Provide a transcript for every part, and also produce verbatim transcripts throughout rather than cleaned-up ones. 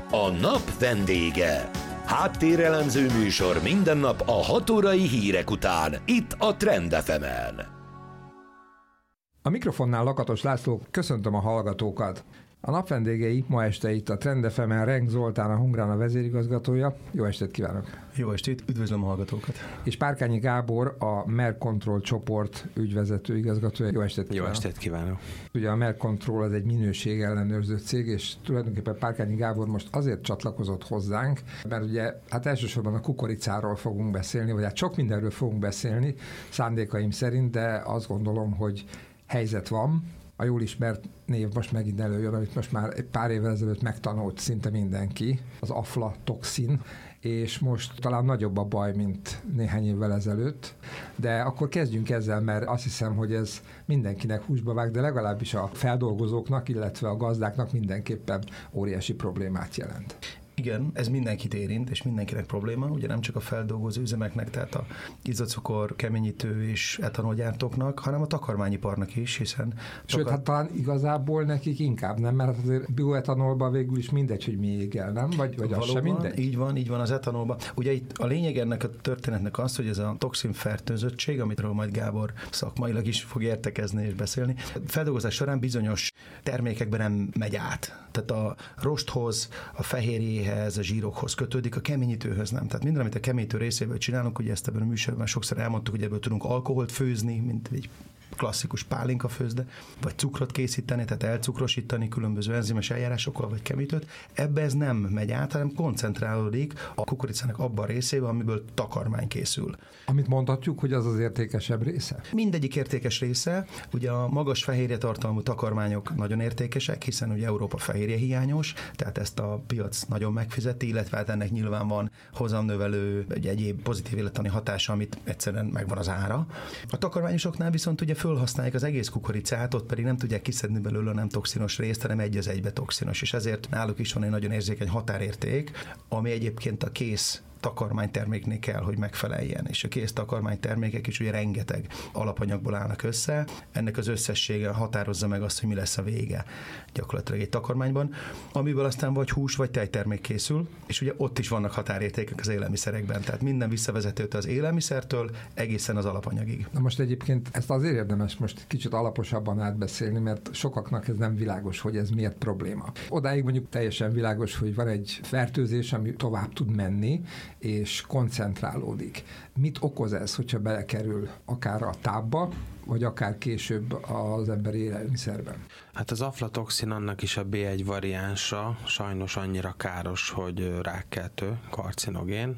A nap vendége. Háttérelemző műsor minden nap a hat órai hírek után, itt a Trend ef emen. A mikrofonnál Lakatos László, köszöntöm a hallgatókat. A nap vendégei ma este itt a Trend ef emen Renk Zoltán, a Hungrana vezérigazgatója. Jó estét kívánok! Jó estét, üdvözlöm a hallgatókat! És Párkányi Gábor, a Mercontrol csoport ügyvezető igazgatója. Jó estét kívánok! Jó estét kívánok! Ugye a Mercontrol az egy minőségellenőrző cég, és tulajdonképpen Párkányi Gábor most azért csatlakozott hozzánk, mert ugye hát elsősorban a kukoricáról fogunk beszélni, vagy hát sok mindenről fogunk beszélni szándékaim szerint, de azt gondolom, hogy helyzet van. A jól ismert név most megint előjön, amit most már egy pár évvel ezelőtt megtanult szinte mindenki, az aflatoxin, és most talán nagyobb a baj, mint néhány évvel ezelőtt, de akkor kezdjünk ezzel, mert azt hiszem, hogy ez mindenkinek húsba vág, de legalábbis a feldolgozóknak, illetve a gazdáknak mindenképpen óriási problémát jelent. Igen, ez mindenkit érint, és mindenkinek probléma, ugye nem csak a feldolgozó üzemeknek, tehát a izzadcukor, keményítő és etanolgyártóknak, hanem a takarmányiparnak is, hiszen... Sőt, takar... hát talán igazából nekik inkább nem, mert azért bioetanolban végül is mindegy, hogy mi ég el, nem? Vagy, vagy az sem mindegy? Így van, így van az etanolban. Ugye itt a lényeg ennek a történetnek az, hogy ez a toxinfertőzöttség, amitről majd Gábor szakmailag is fog értekezni és beszélni, a feldolgozás során bizonyos termékekben nem megy át. Tehát a rosthoz, a fehérjéhez, a zsírokhoz kötődik, a keményítőhöz nem. Tehát minden, amit a keményítő részéből csinálunk, ugye ezt ebben a műsorban sokszor elmondtuk, hogy ebből tudunk alkoholt főzni, mint egy klasszikus pálinka főzde, vagy cukrot készíteni, tehát elcukrosítani különböző enzimes eljárásokkal, vagy kemítőt. Ebbe ez nem megy át, hanem koncentrálódik a kukoricának abban a részében, amiből takarmány készül. Amit mondhatjuk, hogy az az értékesebb része? Mindegyik értékes része. Ugye a magas fehérjetartalmú takarmányok nagyon értékesek, hiszen ugye Európa fehérje hiányos, tehát ezt a piac nagyon megfizeti, illetve hát ennek nyilván van hozamnövelő, egy egyéb pozitív élettani hatása, amit egyszerűen megvan az ára. A takarmányosoknál viszont ugye fölhasználják az egész kukoricát, ott pedig nem tudják kiszedni belőle a nem toxinos részt, hanem egy az egybe toxinos, és ezért náluk is van egy nagyon érzékeny határérték, ami egyébként a kész takarmányterméknél kell, hogy megfeleljen. És a kész takarmánytermékek is ugye rengeteg alapanyagból állnak össze. Ennek az összessége határozza meg azt, hogy mi lesz a vége gyakorlatilag egy takarmányban, amiből aztán vagy hús, vagy tejtermék készül, és ugye ott is vannak határértékek az élelmiszerekben. Tehát minden visszavezetőt az élelmiszertől egészen az alapanyagig. Na most egyébként ezt azért érdemes most kicsit alaposabban átbeszélni, mert sokaknak ez nem világos, hogy ez miért probléma. Odáig mondjuk teljesen világos, hogy van egy fertőzés, ami tovább tud menni, és koncentrálódik. Mit okoz ez, hogyha belekerül akár a tápba, vagy akár később az emberi élelmiszerben? Hát az aflatoxin annak is a bé egy variánsa, sajnos annyira káros, hogy rákkeltő, karcinogén.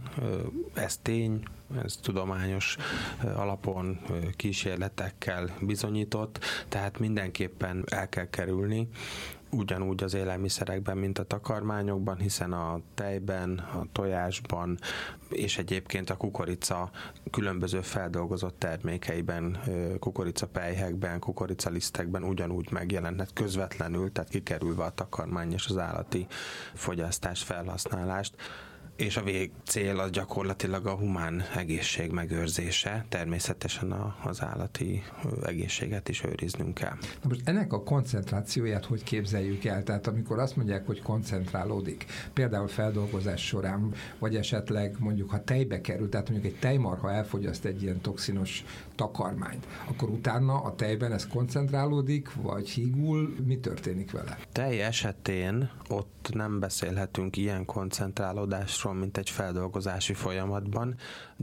Ez tény, ez tudományos alapon kísérletekkel bizonyított, tehát mindenképpen el kell kerülni, ugyanúgy az élelmiszerekben, mint a takarmányokban, hiszen a tejben, a tojásban, és egyébként a kukorica különböző feldolgozott termékeiben, kukoricapelyhekben, kukoricalisztekben ugyanúgy megjelenthet közvetlenül, tehát kikerülve a takarmány és az állati fogyasztást, felhasználást. És a végcél az gyakorlatilag a humán egészség megőrzése, természetesen a, az állati egészséget is őriznünk kell. Na most ennek a koncentrációját hogy képzeljük el? Tehát amikor azt mondják, hogy koncentrálódik, például feldolgozás során, vagy esetleg mondjuk ha tejbe kerül, tehát mondjuk egy tejmarha elfogyaszt egy ilyen toxinos takarmányt, akkor utána a tejben ez koncentrálódik, vagy hígul, mi történik vele? Tej esetén ott nem beszélhetünk ilyen koncentrálódásról, mint egy feldolgozási folyamatban,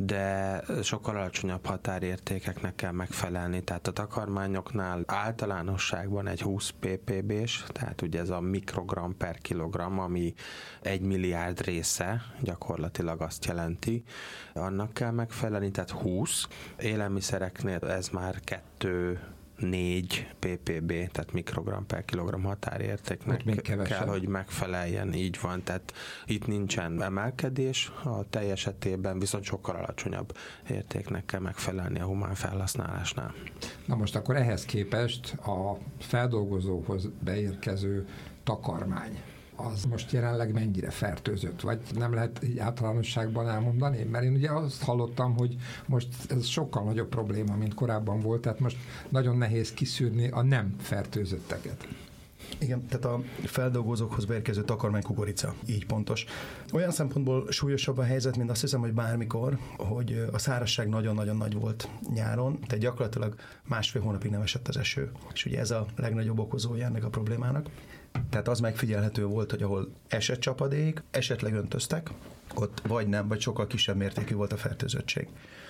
de sokkal alacsonyabb határértékeknek kell megfelelni. Tehát a takarmányoknál általánosságban egy húsz ppb-s, tehát ugye ez a mikrogram per kilogram, ami egy milliárd része, gyakorlatilag azt jelenti, annak kell megfelelni, tehát húsz. Élelmiszereknél ez már kettő négy ppb, tehát mikrogram per kilogram határértéknek kell, hogy megfeleljen, így van, tehát itt nincsen emelkedés, a tej esetében viszont sokkal alacsonyabb értéknek kell megfelelni a humán felhasználásnál. Na most akkor ehhez képest a feldolgozóhoz beérkező takarmány, az most jelenleg mennyire fertőzött, vagy nem lehet így általánosságban elmondani? Mert én ugye azt hallottam, hogy most ez sokkal nagyobb probléma, mint korábban volt, tehát most nagyon nehéz kiszűrni a nem fertőzötteket. Igen, tehát a feldolgozókhoz beérkező takarmánykukorica, így pontos. Olyan szempontból súlyosabb a helyzet, mint azt hiszem, hogy bármikor, hogy a szárazság nagyon-nagyon nagy volt nyáron, tehát gyakorlatilag másfél hónapig nem esett az eső. És ugye ez a legnagyobb okozója ennek a problémának. Tehát az megfigyelhető volt, hogy ahol esett csapadék, esetleg öntöztek, ott vagy nem, vagy sokkal kisebb mértékű volt a fertőzöttség.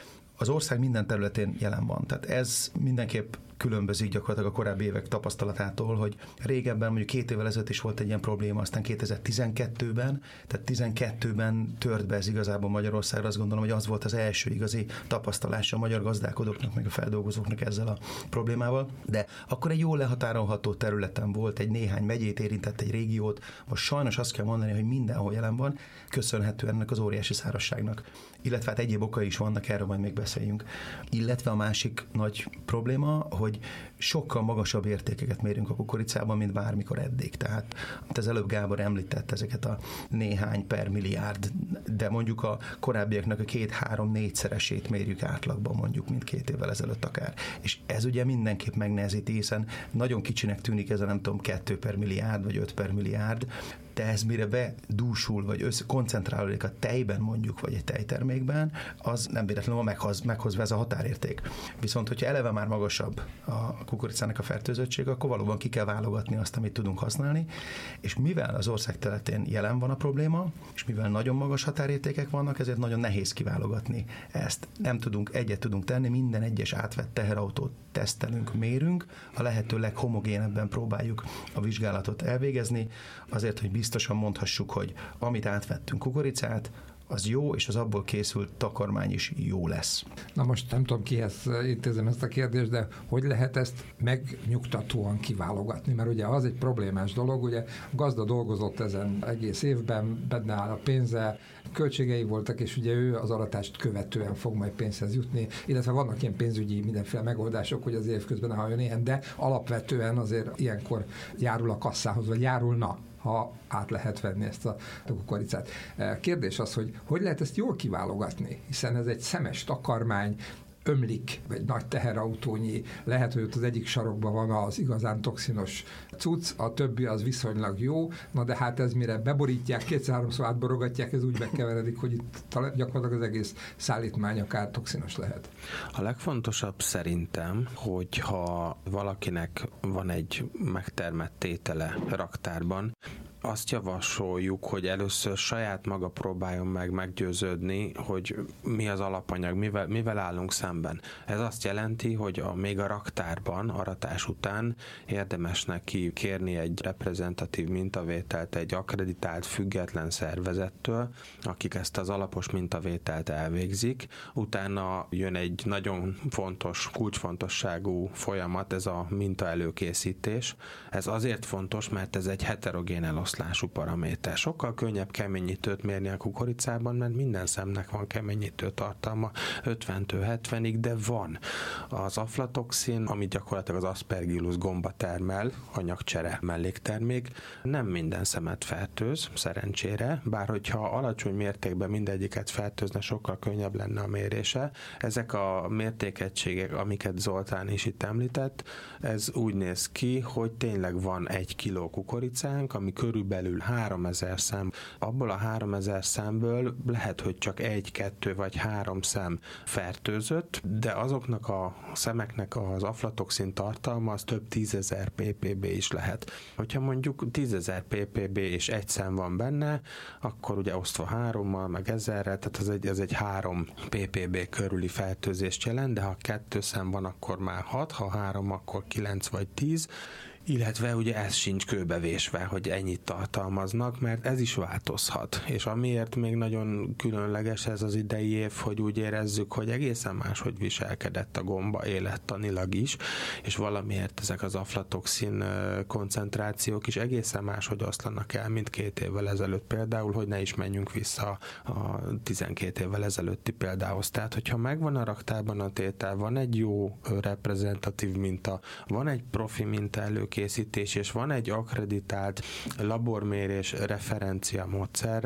Az ország minden területén jelen van. Tehát ez mindenképp különbözik gyakorlatilag a korábbi évek tapasztalatától, hogy régebben, mondjuk két évvel ezelőtt is volt egy ilyen probléma, aztán kétezer-tizenkettőben, tehát tizenkettőben tört be ez igazából Magyarországra, azt gondolom, hogy az volt az első igazi tapasztalása a magyar gazdálkodóknak, meg a feldolgozóknak ezzel a problémával, de akkor egy jól lehatárolható területen volt, egy néhány megyét érintett, egy régiót, most sajnos azt kell mondani, hogy mindenhol jelen van, köszönhetően ennek az óriási szárazságnak. Illetve hát egyéb okai is vannak, erről majd még beszéljünk. Illetve a másik nagy probléma, hogy sokkal magasabb értékeket mérünk a kukoricában, mint bármikor eddig. Tehát, amit az előbb Gábor említett, ezeket a néhány per milliárd, de mondjuk a korábbiaknak a két-három-négyszeresét mérjük átlagban mondjuk, mint két évvel ezelőtt akár. És ez ugye mindenképp megnehezíti, hiszen nagyon kicsinek tűnik ez a nem tudom, kettő per milliárd, vagy öt per milliárd, de ez mire bedúsul, vagy össze, koncentrálódik a tejben mondjuk, vagy egy tejtermékben, az nem véletlenül meghoz, meghozva ez a határérték. Viszont, hogyha eleve már magasabb a kukoricának a fertőzöttség, akkor valóban ki kell válogatni azt, amit tudunk használni, és mivel az ország területén jelen van a probléma, és mivel nagyon magas határértékek vannak, ezért nagyon nehéz kiválogatni ezt. Nem tudunk, egyet tudunk tenni, minden egyes átvett teherautót tesztelünk, mérünk, a lehető leghomogénebben próbáljuk a vizsgálatot elvégezni, azért, hogy biztosan mondhassuk, hogy amit átvettünk kukoricát, az jó, és az abból készült takarmány is jó lesz. Na most nem tudom, kihez intézem ezt a kérdést, de hogy lehet ezt megnyugtatóan kiválogatni? Mert ugye az egy problémás dolog, ugye a gazda dolgozott ezen egész évben, benne áll a pénze, költségei voltak, és ugye ő az aratást követően fog majd pénzhez jutni, illetve vannak ilyen pénzügyi mindenféle megoldások, hogy az év közben ne halljon ilyen, de alapvetően azért ilyenkor járul a kasszához, vagy járulna, ha át lehet venni ezt a kukoricát. Kérdés az, hogy hogy lehet ezt jól kiválogatni, hiszen ez egy szemes takarmány, ömlik, vagy nagy teherautónyi, lehet, hogy ott az egyik sarokban van az igazán toxinos cucc, a többi az viszonylag jó, na de hát ez mire beborítják, kétszer-háromszor átborogatják, ez úgy megkeveredik, hogy itt gyakorlatilag az egész szállítmány akár toxinos lehet. A legfontosabb szerintem, hogyha valakinek van egy megtermett tétele raktárban, azt javasoljuk, hogy először saját maga próbáljon meg meggyőződni, hogy mi az alapanyag, mivel, mivel állunk szemben. Ez azt jelenti, hogy a, még a raktárban, aratás után érdemes neki kérni egy reprezentatív mintavételt egy akkreditált független szervezettől, akik ezt az alapos mintavételt elvégzik. Utána jön egy nagyon fontos, kulcsfontosságú folyamat, ez a minta előkészítés. Ez azért fontos, mert ez egy heterogén eloszlás eloszlású paraméter. Sokkal könnyebb keményítőt mérni a kukoricában, mert minden szemnek van keményítő tartalma ötventől hetvenig, de van. Az aflatoxin, ami gyakorlatilag az Aspergillus gomba termel, anyagcsere melléktermék, nem minden szemet fertőz, szerencsére, bár hogyha alacsony mértékben mindegyiket fertőzne, sokkal könnyebb lenne a mérése. Ezek a mértékegységek, amiket Zoltán is itt említett, ez úgy néz ki, hogy tényleg van egy kiló kukoricánk, ami körülbelül háromezer szem. Abból a háromezer szemből lehet, hogy csak egy, kettő vagy három szem fertőzött, de azoknak a szemeknek az aflatoxin tartalma az több tízezer ppb is lehet. Hogyha mondjuk tízezer ppb és egy szem van benne, akkor ugye osztva hárommal, meg ezerrel, tehát az egy, az egy három ppb körüli fertőzést jelent, de ha kettő szem van, akkor már hat, ha három, akkor kilenc vagy tíz, illetve ugye ez sincs kőbevésve, hogy ennyit tartalmaznak, mert ez is változhat. És amiért még nagyon különleges ez az idei év, hogy úgy érezzük, hogy egészen máshogy viselkedett a gomba élettanilag is, és valamiért ezek az aflatoxin koncentrációk is egészen máshogy oszlanak el, mint két évvel ezelőtt például, hogy ne is menjünk vissza a tizenkét évvel ezelőtti példához. Tehát, hogyha megvan a raktárban a tétel, van egy jó reprezentatív minta, van egy profi minta előkészítés, készítés, és van egy akkreditált labormérés referencia módszerrel,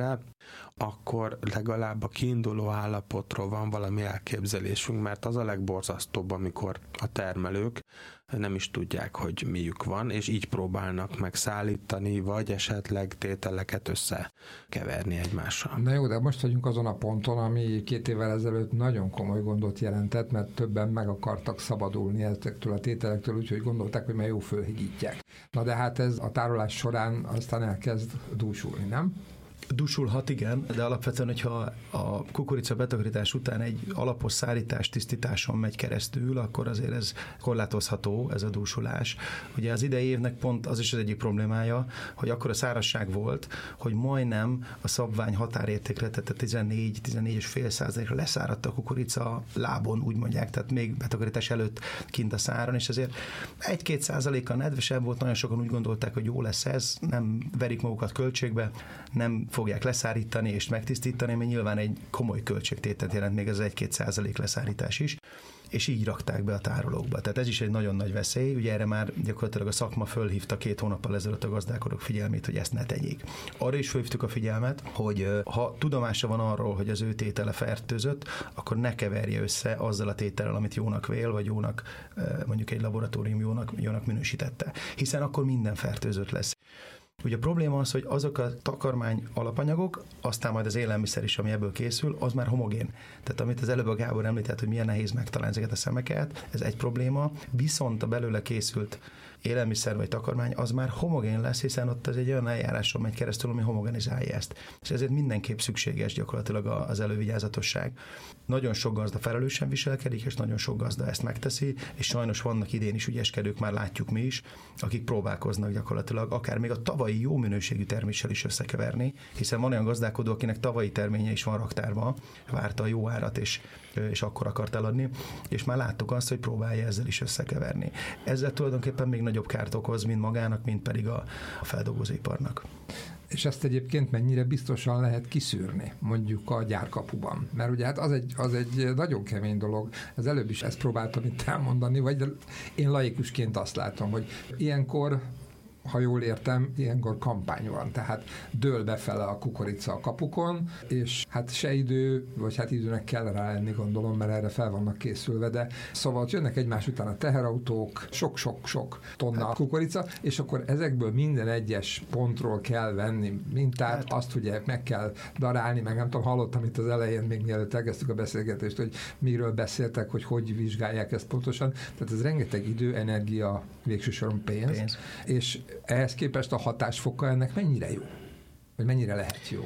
akkor legalább a kiinduló állapotról van valami elképzelésünk, mert az a legborzasztóbb, amikor a termelők nem is tudják, hogy miük van, és így próbálnak megszállítani, vagy esetleg tételeket összekeverni egymással. Na jó, de most vagyunk azon a ponton, ami két évvel ezelőtt nagyon komoly gondot jelentett, mert többen meg akartak szabadulni ezektől a tételektől, úgyhogy gondolták, hogy már jó fölhigítják. Na de hát ez a tárolás során aztán elkezd dúsulni, nem? Dúsulhat, igen, de alapvetően, hogyha a kukorica betakarítás után egy alapos szárítás, tisztításon megy keresztül, akkor azért ez korlátozható, ez a dúsulás. Ugye az idei évnek pont az is az egyik problémája, hogy akkor a szárazság volt, hogy majdnem a szabvány határértékre, tehát a tizennégy-tizennégy egész öt százalékra leszáradt a kukorica lábon, úgy mondják, tehát még betakarítás előtt kint a száron, és azért egy-két százalékkal nedvesebb volt, nagyon sokan úgy gondolták, hogy jó lesz ez, nem verik magukat költségbe, nem fogják leszárítani és megtisztítani, mert nyilván egy komoly költségtételt jelent még az egy-két százalék leszárítás is, és így rakták be a tárolókba. Tehát ez is egy nagyon nagy veszély, ugye erre már gyakorlatilag a szakma fölhívta két hónappal ezelőtt a gazdálkodók figyelmét, hogy ezt ne tegyék. Arra is fölhívtuk a figyelmet, hogy ha tudomása van arról, hogy az ő tétele fertőzött, akkor ne keverje össze azzal a tétellel, amit jónak vél, vagy jónak, mondjuk egy laboratórium jónak, jónak minősítette. Hiszen akkor minden fertőzött lesz. Ugye a probléma az, hogy azok a takarmány alapanyagok, aztán majd az élelmiszer is, ami ebből készül, az már homogén. Tehát amit az előbb a Gábor említett, hogy milyen nehéz megtalálni ezeket a szemeket, ez egy probléma, viszont a belőle készült élelmiszer vagy takarmány, az már homogén lesz, hiszen ott az egy olyan eljáráson megy keresztül, ami homogenizálja ezt. És ezért mindenképp szükséges gyakorlatilag az elővigyázatosság. Nagyon sok gazda felelősen viselkedik, és nagyon sok gazda ezt megteszi, és sajnos vannak idén is ügyeskedők, már látjuk mi is, akik próbálkoznak gyakorlatilag akár még a tavalyi jó minőségű terméssel is összekeverni, hiszen van olyan gazdálkodó, akinek tavalyi terménye is van raktárban, várta a jó árat, és, és akkor akart eladni, és már láttuk azt, hogy próbálja ezzel is összekeverni. Ezzel tulajdonképpen még nagyobb kárt okoz, mind magának, mind pedig a, a feldolgozóiparnak. És ezt egyébként mennyire biztosan lehet kiszűrni, mondjuk a gyárkapuban? Mert ugye hát az egy, az egy nagyon kemény dolog. Ez előbb is ezt próbáltam itt elmondani, vagy én laikusként azt látom, hogy ilyenkor, ha jól értem, ilyenkor kampány van, tehát dől befele a kukorica a kapukon, és hát se idő, vagy hát időnek kell rá lenni, gondolom, mert erre fel vannak készülve, de szóval jönnek egymás után a teherautók, sok-sok-sok tonna kukorica, és akkor ezekből minden egyes pontról kell venni mintát, azt ugye meg kell darálni, meg nem tudom, hallottam itt az elején, még mielőtt elkezdtük a beszélgetést, hogy miről beszéltek, hogy hogy vizsgálják ezt pontosan, tehát ez rengeteg idő, energia, végső soron pénz, pénz. És ehhez képest a hatásfoka ennek mennyire jó? Vagy mennyire lehet jó?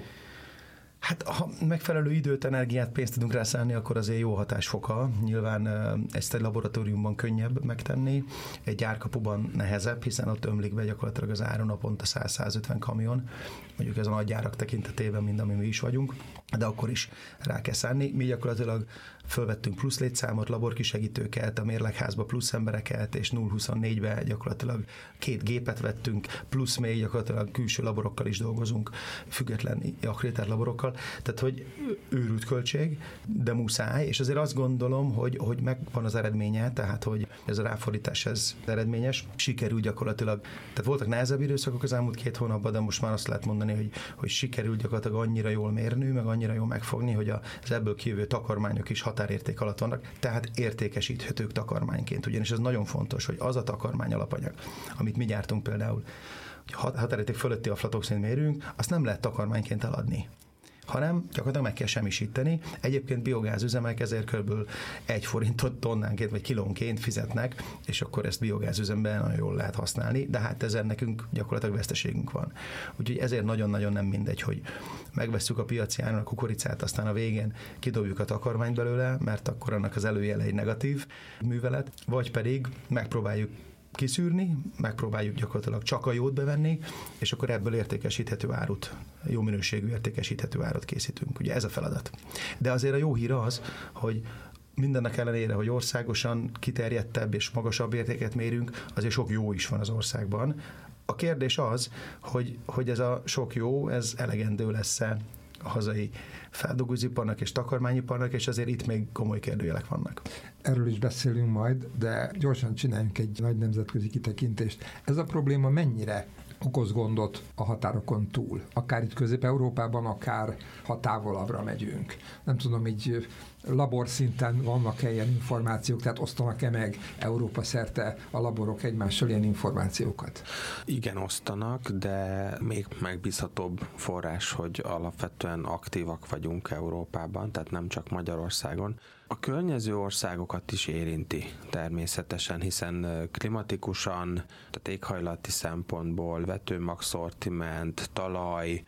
Hát ha megfelelő időt, energiát, pénzt tudunk rászállni, akkor azért jó hatásfoka. Nyilván ezt egy laboratóriumban könnyebb megtenni, egy gyárkapuban nehezebb, hiszen ott ömlik be gyakorlatilag az áron naponta száz-százötven kamion, mondjuk ez a nagy gyárak tekintetében, mind ami mi is vagyunk, de akkor is rá kell szánni. Mi gyakorlatilag fölvettünk plusz létszámot, laborkisegítőket, a mérlegházba plusz embereket, és nulla huszonnégybe gyakorlatilag két gépet vettünk, plusz még gyakorlatilag külső laborokkal is dolgozunk, független akkreditált laborokkal, tehát hogy őrült költség, de muszáj, és azért azt gondolom, hogy, hogy megvan az eredménye, tehát hogy ez a ráfordítás ez eredményes, sikerül gyakorlatilag, tehát voltak nehezebb időszakok az elmúlt két hónapban, de most már azt lehet mondani, hogy, hogy sikerült gyakorlatilag annyira jól mérni, meg annyira jól megfogni, hogy az ebből kijövő takarmányok is határérték alatt vannak, tehát értékesíthetők takarmányként. Ugyanis ez nagyon fontos, hogy az a takarmány alapanyag, amit mi gyártunk például, hogy határérték fölötti aflatoxint mérünk, azt nem lehet takarmányként eladni, hanem gyakorlatilag meg kell semmisíteni. Egyébként biogázüzemek ezért kb. egy forintot tonnánként vagy kilónként fizetnek, és akkor ezt biogázüzemben nagyon jól lehet használni, de hát ezen nekünk gyakorlatilag veszteségünk van. Úgyhogy ezért nagyon-nagyon nem mindegy, hogy megvesszük a piaci áron a kukoricát, aztán a végén kidobjuk a takarmányt belőle, mert akkor annak az előjele egy negatív művelet, vagy pedig megpróbáljuk kiszűrni, megpróbáljuk gyakorlatilag csak a jót bevenni, és akkor ebből értékesíthető árut, jó minőségű értékesíthető árut készítünk. Ugye ez a feladat. De azért a jó hír az, hogy mindennek ellenére, hogy országosan kiterjedtebb és magasabb értéket mérünk, azért sok jó is van az országban. A kérdés az, hogy, hogy ez a sok jó, ez elegendő lesz-e a hazai feldolgozóiparnak és takarmányiparnak, és azért itt még komoly kérdőjelek vannak. Erről is beszélünk majd, de gyorsan csináljunk egy nagy nemzetközi kitekintést. Ez a probléma mennyire okoz gondot a határokon túl. Akár itt Közép-Európában, akár ha távolabbra megyünk. Nem tudom, így laborszinten vannak-e ilyen információk, tehát osztanak-e meg Európa szerte a laborok egymással ilyen információkat? Igen, osztanak, de még megbízhatóbb forrás, hogy alapvetően aktívak vagyunk Európában, tehát nem csak Magyarországon. A környező országokat is érinti természetesen, hiszen klimatikusan, tehát éghajlati szempontból vetőmagszortiment, talaj,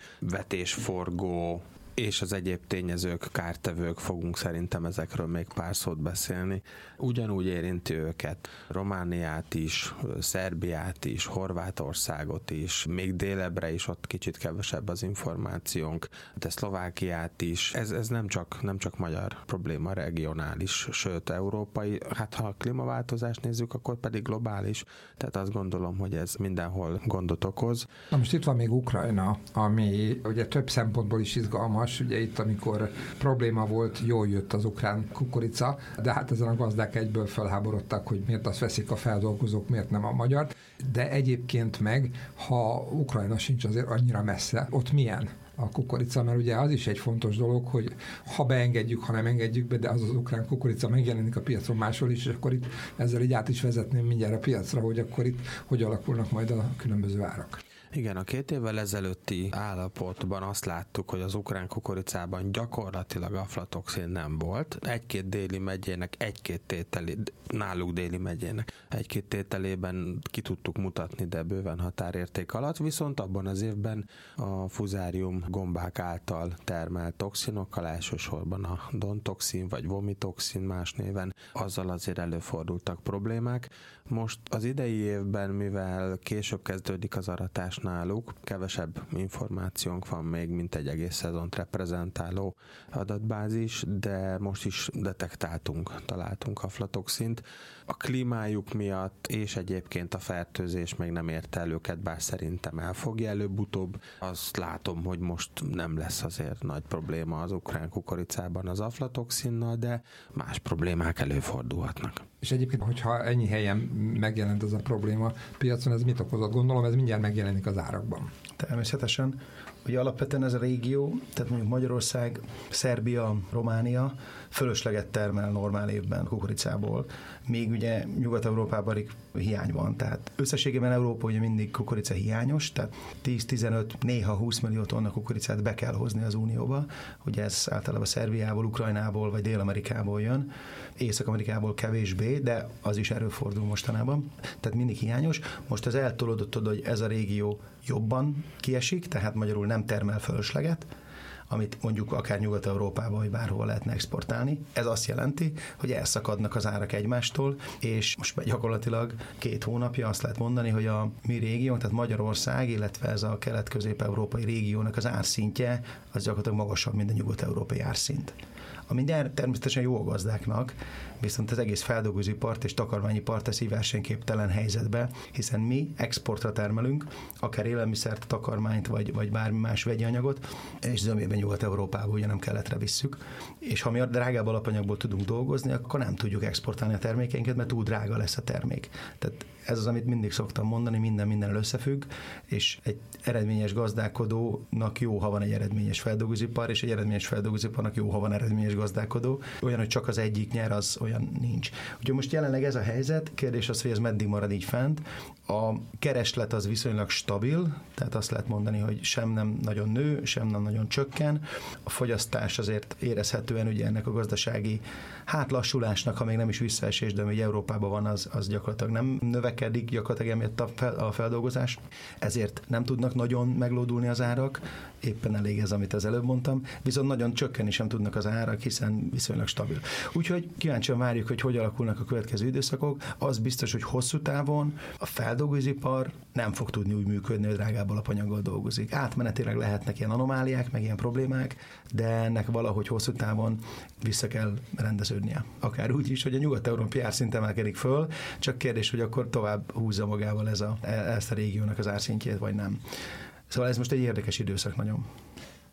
vetésforgó, és az egyéb tényezők, kártevők, fogunk szerintem ezekről még pár szót beszélni. Ugyanúgy érinti őket Romániát is, Szerbiát is, Horvátországot is, még délebbre is, ott kicsit kevesebb az információnk, de Szlovákiát is. Ez, ez nem csak, nem csak magyar probléma, regionális, sőt európai. Hát ha a klímaváltozást nézzük, akkor pedig globális. Tehát azt gondolom, hogy ez mindenhol gondot okoz. Na most itt van még Ukrajna, ami ugye több szempontból is izgalmas. Ugye itt, amikor probléma volt, jól jött az ukrán kukorica, de hát ezen a gazdák egyből felháborodtak, hogy miért azt veszik a feldolgozók, miért nem a magyart. De egyébként meg, ha Ukrajna sincs azért annyira messze, ott milyen a kukorica, mert ugye az is egy fontos dolog, hogy ha beengedjük, ha nem engedjük be, de az az ukrán kukorica megjelenik a piacon máshol is, és akkor itt ezzel így át is vezetném mindjárt a piacra, hogy akkor itt hogy alakulnak majd a különböző árak. Igen, a két évvel ezelőtti állapotban azt láttuk, hogy az ukrán kukoricában gyakorlatilag aflatoxin nem volt. Egy-két déli megyének, egy-két tételi, náluk déli megyének, egy-két tételében ki tudtuk mutatni, de bőven határérték alatt, viszont abban az évben a fuzárium gombák által termelt toxinokkal, elsősorban a dontoxin vagy vomitoxin más néven, azzal azért előfordultak problémák. Most az idei évben, mivel később kezdődik az aratás náluk, kevesebb információnk van még, mint egy egész szezont reprezentáló adatbázis, de most is detektáltunk, találtunk aflatoxint. A klímájuk miatt és egyébként a fertőzés még nem érte el őket, bár szerintem el fogja előbb-utóbb. Azt látom, hogy most nem lesz azért nagy probléma az ukrán kukoricában az aflatoxinnal, de más problémák előfordulhatnak. És egyébként, hogyha ennyi helyen megjelent ez a probléma piacon, ez mit okozott? Gondolom, ez mindjárt megjelenik az árakban. Természetesen. Ugye alapvetően ez a régió, tehát mondjuk Magyarország, Szerbia, Románia fölösleget termel normál évben kukoricából, míg ugye Nyugat-Európában hiány van. Tehát összességében Európa ugye mindig kukorica hiányos, tehát tíz-tizenöt, néha húsz millió tonna kukoricát be kell hozni az Unióba. Ugye ez általában Szerbiából, Ukrajnából vagy Dél-Amerikából jön, Észak-Amerikából kevésbé, de az is előfordul mostanában. Tehát mindig hiányos. Most az eltolódott oda, hogy ez a régió jobban kiesik, tehát magyarul nem termel fölösleget, amit mondjuk akár Nyugat-Európába, vagy bárhol lehetne exportálni. Ez azt jelenti, hogy elszakadnak az árak egymástól, és most gyakorlatilag két hónapja azt lehet mondani, hogy a mi régiónk, tehát Magyarország, illetve ez a kelet-közép-európai régiónak az árszintje, az gyakorlatilag magasabb, mint a nyugat-európai árszint. Ami természetesen jó a gazdáknak, viszont az egész feldolgozóipart és takarmányipart teszi versenyképtelen helyzetbe, hiszen mi exportra termelünk, akár élelmiszert, takarmányt, vagy, vagy bármi más vegyi anyagot, és zömében Nyugat-Európába ugye nem keletre visszük. És ha mi a drágább alapanyagból tudunk dolgozni, akkor nem tudjuk exportálni a termékeinket, mert túl drága lesz a termék. Tehát ez az, amit mindig szoktam mondani, minden mindennel összefügg, és egy eredményes gazdálkodónak jó, ha van egy eredményes feldolgozóipar, és egy eredményes feldolgozóiparnak jó, ha van eredményes gazdálkodó. Olyan, hogy csak az egyik nyer, az olyan nincs. Úgyhogy most jelenleg ez a helyzet, kérdés az, hogy ez meddig marad így fent. A kereslet az viszonylag stabil, tehát azt lehet mondani, hogy sem nem nagyon nő, sem nem nagyon csökken. A fogyasztás azért érezhetően ugye ennek a gazdasági hát lassulásnak, ha még nem is visszaesés, de még Európában van, az, az gyakorlatilag nem növekedik, gyakorlatilag emiatt a, fel, a feldolgozás. Ezért nem tudnak nagyon meglódulni az árak, éppen elég ez, amit az előbb mondtam, viszont nagyon csökkenni sem tudnak az árak, hiszen viszonylag stabil. Úgyhogy kíváncsian várjuk, hogy hogy alakulnak a következő időszakok. Az biztos, hogy hosszú távon a feldolgozóipar nem fog tudni úgy működni, hogy drágább alapanyaggal dolgozik. Átmenetileg lehetnek ilyen anomáliák, meg ilyen problémák, de ennek valahogy hosszú távon vissza kell rendeződnie. Akár úgy is, hogy a nyugat-európai árszint emelkedik föl, csak kérdés, hogy akkor tovább húzza magával ez a, ezt a régiónak az árszintjét, vagy nem. Szóval ez most egy érdekes időszak nagyon.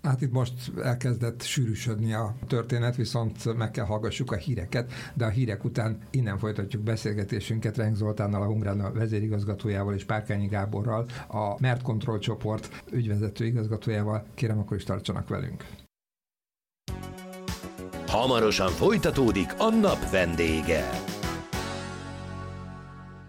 Hát itt most elkezdett sűrűsödni a történet, viszont meg kell hallgassuk a híreket, de a hírek után innen folytatjuk beszélgetésünket Renk Zoltánnal, a Hungrana vezérigazgatójával és Párkányi Gáborral, a Mert Control csoport ügyvezető igazgatójával. Kérem, akkor is tartsanak velünk. Hamarosan folytatódik a nap vendége.